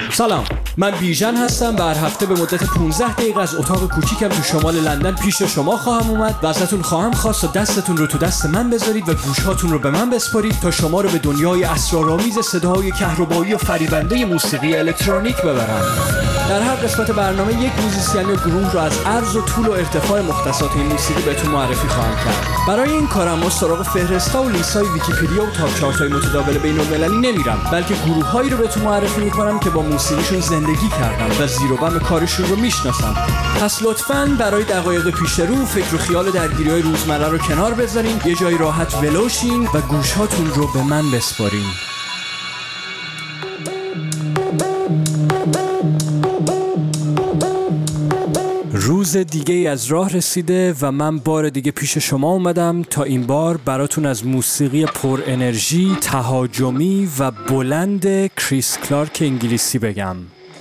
سلام، من بیژن هستم و هر هفته به مدت 15 دقیقه از اتاق کوچیکم تو شمال لندن پیش شما خواهم اومد و ازتون خواهم خواست تا دستتون رو تو دست من بذارید و گوشهاتون رو به من بسپارید تا شما رو به دنیای اسرارآمیز صداهای کهربایی و فریبنده موسیقی الکترونیک ببرم. در هر قسمت برنامه یک موزیسین یا گروه رو از عرض و طول و ارتفاع مختصات این موسیقی بهتون معرفی خواهم کرد. برای این کارم ما سراغ فهرستا و لیست‌های ویکی‌پدیا و تاپ چارت‌های متداول بین‌المللی نمیرم، بلکه گروه‌هایی رو بهتون معرفی می‌کنم که با موسیقیشون زندگی کردن و زیر و بم کارشون رو میشناسن. پس لطفاً برای دقایق پیش رو فکر و خیال درگیری‌های روزمره رو کنار بذارین، یه جای راحت ولوشین و گوشهاتون رو به من بسپارین. روز دیگه از راه رسیده و من بار دیگه پیش شما اومدم تا این بار براتون از موسیقی پر انرژی، تهاجمی و بلند کریس کلارک انگلیسی بگم.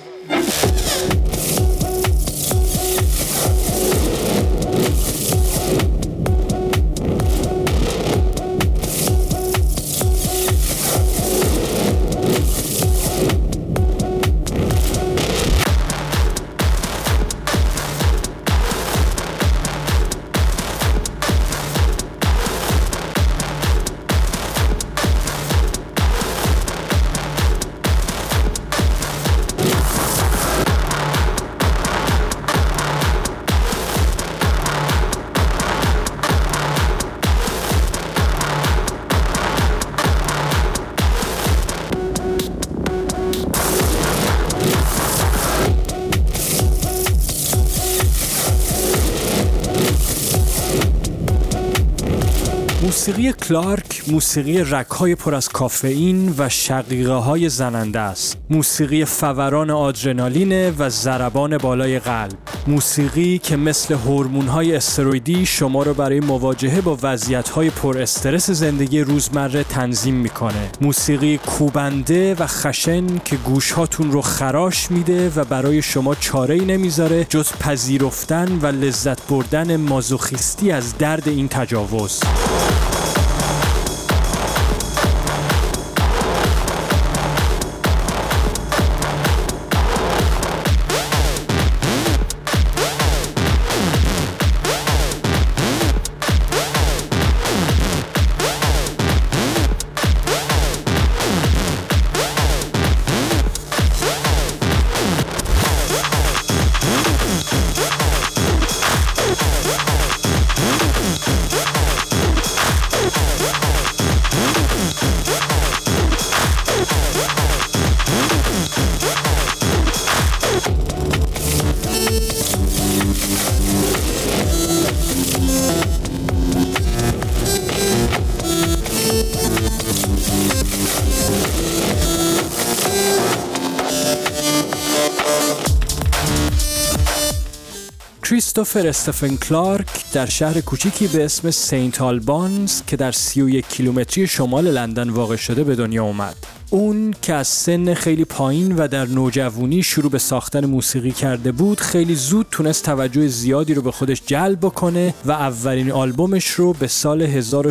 موسیقی کلارک موسیقی رگ‌های پر از کافئین و شقیقه‌های زننده است. موسیقی فوران آدرنالین و ضربان بالای قلب. موسیقی که مثل هورمون‌های استروئیدی شما رو برای مواجهه با وضعیت‌های پر استرس زندگی روزمره تنظیم می‌کنه. موسیقی کوبنده و خشن که گوش‌هاتون رو خراش میده و برای شما چاره‌ای نمیذاره جز پذیرفتن و لذت بردن مازوخیستی از درد این تجاوز. کریستوفر استفن کلارک در شهر کوچیکی به اسم سینت آلبانز که در 31 کیلومتری شمال لندن واقع شده به دنیا اومد. اون که از سن خیلی پایین و در نوجوانی شروع به ساختن موسیقی کرده بود، خیلی زود تونست توجه زیادی رو به خودش جلب بکنه و اولین آلبومش رو به سال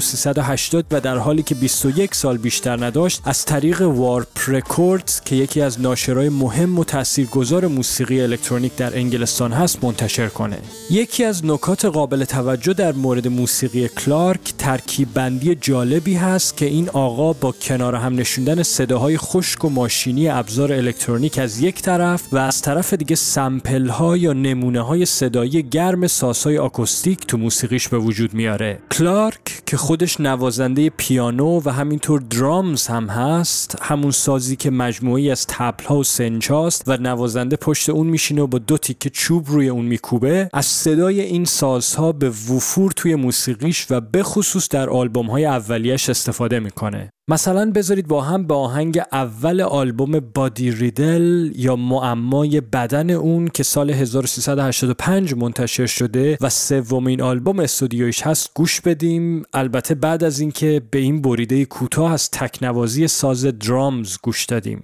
1380 و در حالی که 21 سال بیشتر نداشت از طریق وارپ رکوردز که یکی از ناشرای مهم و تاثیرگذار موسیقی الکترونیک در انگلستان هست منتشر کنه. یکی از نکات قابل توجه در مورد موسیقی کلارک ترکیب بندی جالبی هست که این آقا با کنار هم نشوندن صداهای خشک و ماشینی ابزار الکترونیک از یک طرف و از طرف دیگه سمپل ها یا نمونه های صدایی گرم سازهای آکوستیک تو موسیقیش به وجود میاره. کلارک که خودش نوازنده پیانو و همینطور درامز هم هست، همون سازی که مجموعی از طبل ها و سنجاست و نوازنده پشت اون میشینه و با 2 تیکه چوب روی اون میکوبه، از صدای این سازها به وفور توی موسیقیش و به خصوص در آلبوم های اولیش استفاده میکنه. مثلا بذارید با هم به آهنگ اول آلبوم بادی ریدل یا معمای بدن اون که سال 1385 منتشر شده و سومین آلبوم استودیویش هست گوش بدیم، البته بعد از اینکه به این بریده کوتاه از تکنوازی ساز درامز گوش دادیم.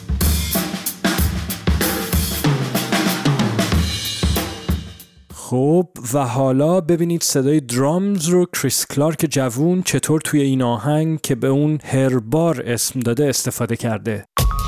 خب خب و حالا ببینید صدای درامز رو کریس کلارک جوون چطور توی این آهنگ که به اون هربار اسم داده استفاده کرده.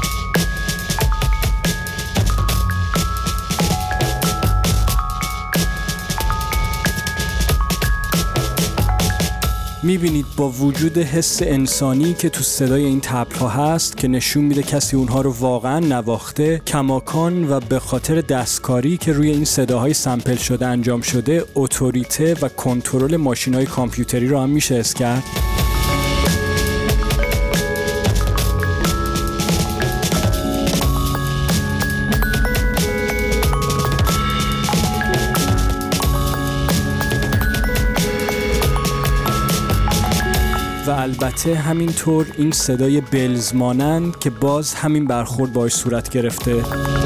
میبینید با وجود حس انسانی که تو صدای این طبل‌ها هست که نشون میده کسی اونها رو واقعا نواخته، کماکان و به خاطر دستکاری که روی این صداهای سمپل شده انجام شده، اتوریته و کنترل ماشین‌های کامپیوتری رو هم میشه حس کرد. و البته همینطور این صدای بلز مانند که باز همین برخورد باهاش صورت گرفته.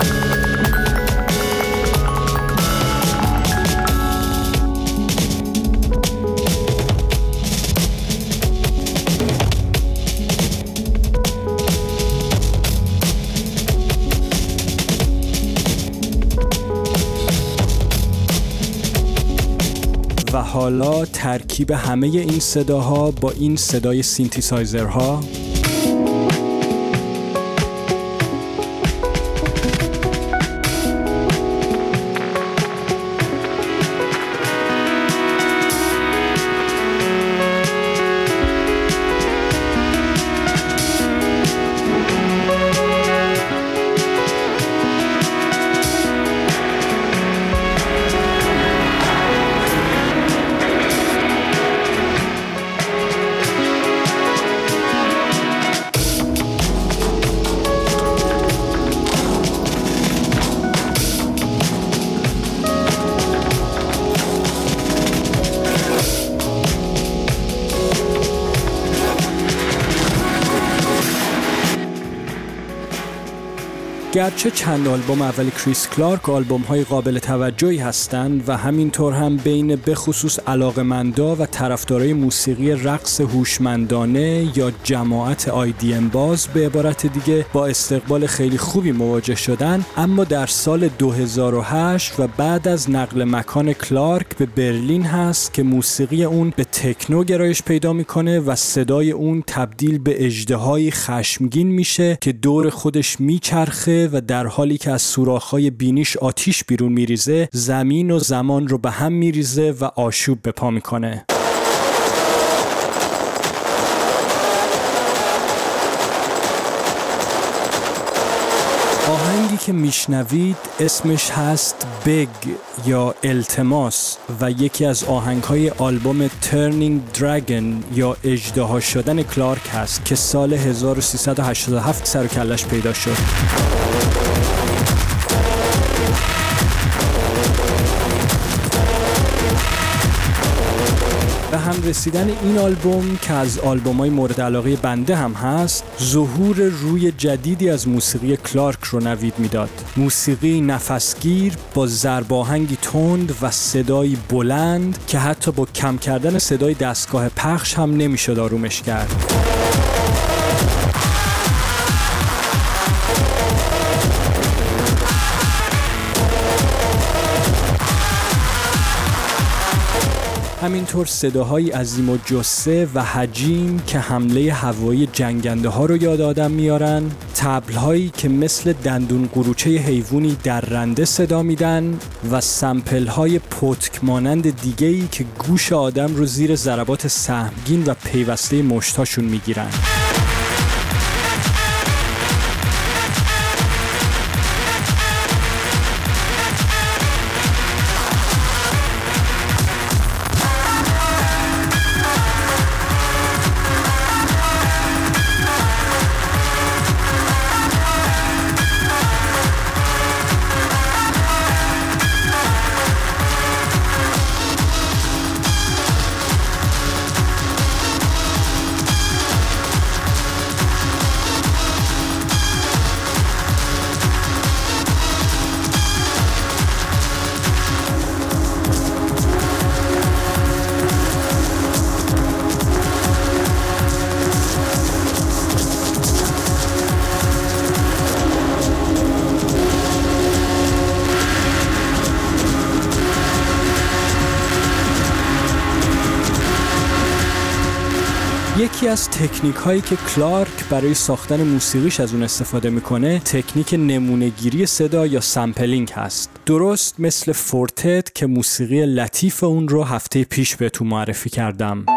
و حالا ترکیب همه این صداها با این صدای سینتیسایزرها گرچه چند آلبوم اول کریس کلارک آلبوم‌های قابل توجهی هستند و همینطور هم بین بخصوص علاقه‌مندا و طرفدارای موسیقی رقص هوشمندانه یا جماعت IDM باز به عبارت دیگه با استقبال خیلی خوبی مواجه شدن، اما در سال 2008 و بعد از نقل مکان کلارک به برلین هست که موسیقی اون به تکنو گرایش پیدا میکنه و صدای اون تبدیل به اژدهای خشمگین میشه که دور خودش میچرخه و در حالی که از سوراخ‌های بینیش آتیش بیرون میریزه، زمین و زمان رو به هم میریزه و آشوب به پا میکنه. آهنگی که میشنوید اسمش هست بگ یا التماس و یکی از آهنگ‌های آلبوم Turning Dragon یا اژدها شدن کلارک هست که سال 1387 سر و کلش پیدا شد. به هم رسیدن این آلبوم که از آلبوم‌های مورد علاقه بنده هم هست، ظهور روی جدیدی از موسیقی کلارک رو نوید میداد. موسیقی نفسگیر با ضرباهنگی تند و صدایی بلند که حتی با کم کردن صدای دستگاه پخش هم نمیشد آرومش کرد. همینطور صداهای عظیم و جثه و حجیم که حمله هوایی جنگنده ها رو یاد آدم میارن، طبل‌هایی که مثل دندون قروچه حیوانی در رنده صدا میدن و سمپل‌های پتک مانند دیگه‌ای که گوش آدم رو زیر ضربات سهمگین و پیوسته مشتاشون میگیرن. یکی از تکنیک هایی که کلارک برای ساختن موسیقیش از اون استفاده میکنه تکنیک نمونه‌گیری صدا یا سامپلینگ هست. درست مثل فورتت که موسیقی لطیف اون رو هفته پیش بهتون معرفی کردم.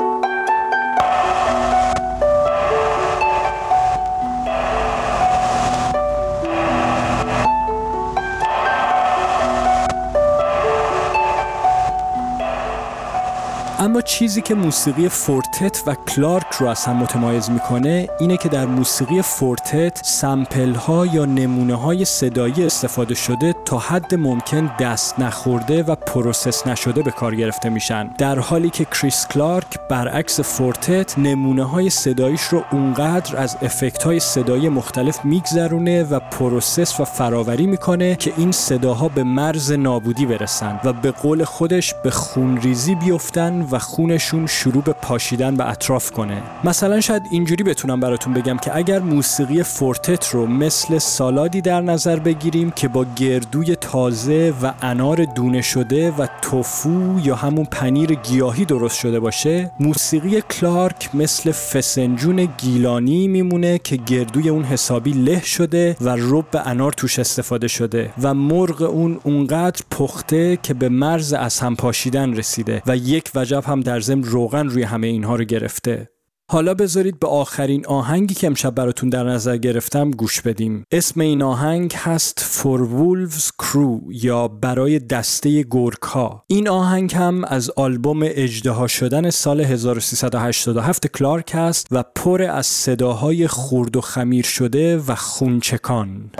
اما چیزی که موسیقی فورتت و کلارک رو از هم متمایز میکنه اینه که در موسیقی فورتت سامپل ها یا نمونه های صدایی استفاده شده تا حد ممکن دست نخورده و پروسس نشده به کار گرفته میشن، در حالی که کریس کلارک برعکس فورتت نمونه های صداییش رو اونقدر از افکت های صدایی مختلف میگذرونه و پروسس و فراوری میکنه که این صداها به مرز نابودی برسن و به قول خودش به خونریزی بیفتن و خونشون شروع به پاشیدن به اطراف کنه. مثلا شاید اینجوری بتونم براتون بگم که اگر موسیقی فورتت رو مثل سالادی در نظر بگیریم که با گردوی تازه و انار دونه شده و توفو یا همون پنیر گیاهی درست شده باشه، موسیقی کلارک مثل فسنجون گیلانی میمونه که گردوی اون حسابی له شده و رب انار توش استفاده شده و مرغ اون اونقدر پخته که به مرز از هم پاشیدن رسیده و یک وجب هم در ضمن روغن روی همه اینها رو گرفته. حالا بذارید به آخرین آهنگی که امشب براتون در نظر گرفتم گوش بدیم. اسم این آهنگ هست For Wolves Crew یا برای دسته گورک‌ها. این آهنگ هم از آلبوم اژدها شدن سال 1387 کلارک هست و پر از صداهای خرد و خمیر شده و خونچکان.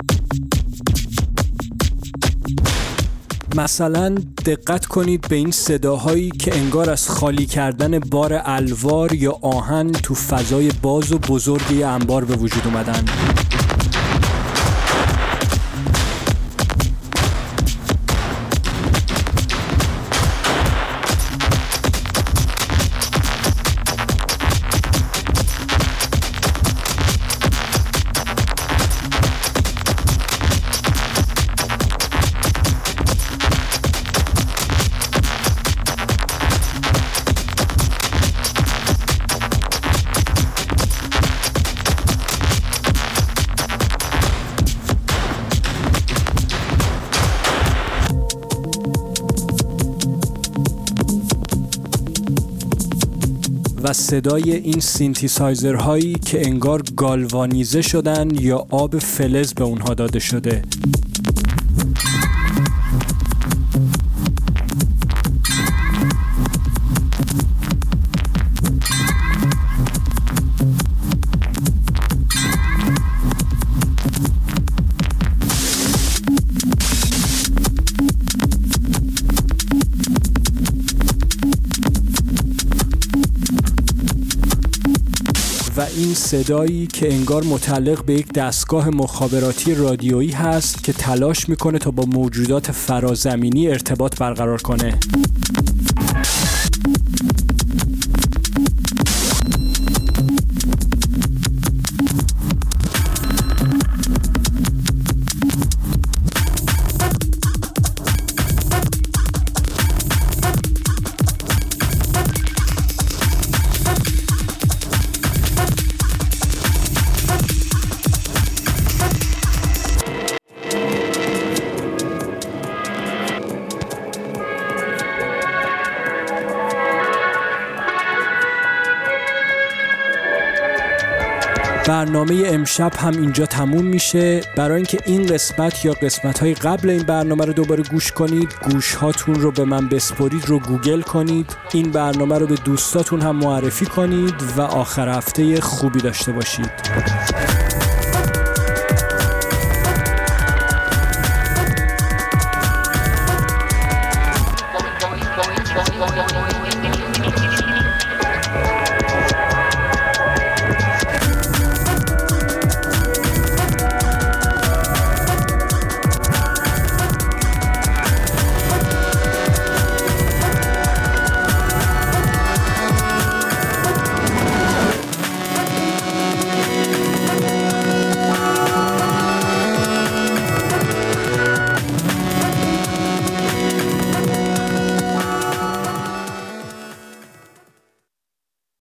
مثلا دقت کنید به این صداهایی که انگار از خالی کردن بار الوار یا آهن تو فضای باز و بزرگی انبار به وجود اومدن. و صدای این سینتیسایزر هایی که انگار گالوانیزه شدن یا آب فلز به اونها داده شده. و این صدایی که انگار متعلق به یک دستگاه مخابراتی رادیویی هست که تلاش میکنه تا با موجودات فرازمینی ارتباط برقرار کنه. برنامه امشب هم اینجا تموم میشه. برای اینکه این قسمت یا قسمت‌های قبل این برنامه رو دوباره گوش کنید، گوش‌هاتون رو به من بسپرید رو گوگل کنید، این برنامه رو به دوستاتون هم معرفی کنید و آخر هفته خوبی داشته باشید.